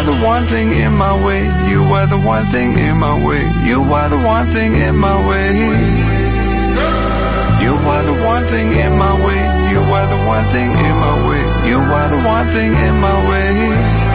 the one thing in my way. You are the one thing in my way. You are the one thing in my way. You are the one thing in my way. You are the one thing in my way. You are the one thing in my way.